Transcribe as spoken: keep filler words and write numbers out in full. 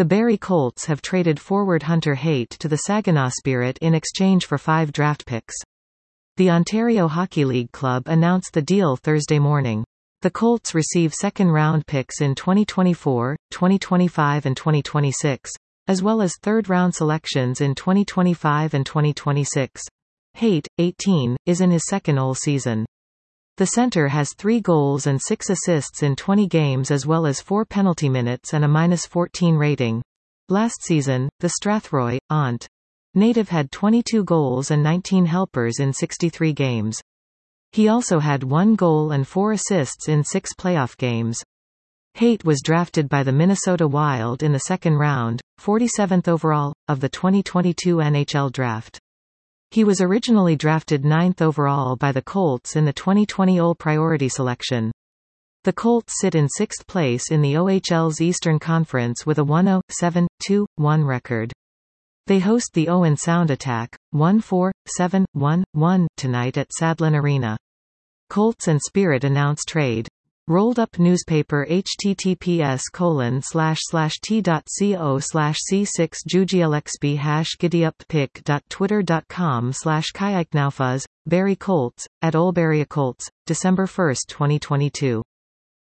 The Barrie Colts have traded forward Hunter Haight to the Saginaw Spirit in exchange for five draft picks. The Ontario Hockey League club announced the deal Thursday morning. The Colts receive second-round picks in twenty twenty-four, twenty twenty-five and twenty twenty-six, as well as third-round selections in twenty twenty-five and twenty twenty-six. Haight, eighteen, is in his second O L season. The center has three goals and six assists in twenty games as well as four penalty minutes and a minus fourteen rating. Last season, the Strathroy, Ont. native had twenty-two goals and nineteen helpers in sixty-three games. He also had one goal and four assists in six playoff games. Haight was drafted by the Minnesota Wild in the second round, forty-seventh overall, of the twenty twenty-two N H L draft. He was originally drafted ninth overall by the Colts in the twenty twenty O L priority selection. The Colts sit in sixth place in the O H L's Eastern Conference with a one oh, seven, two, one record. They host the Owen Sound Attack, one four, seven, one, one, tonight at Sadlon Arena. Colts and Spirit announce trade. Rolled up newspaper https colon slash slash t.co slash c6juglxb hash giddyuppic dot twitter dot com slash kayiknaufuz, Barrie Colts, at Olbury Colts, December first twenty twenty-two.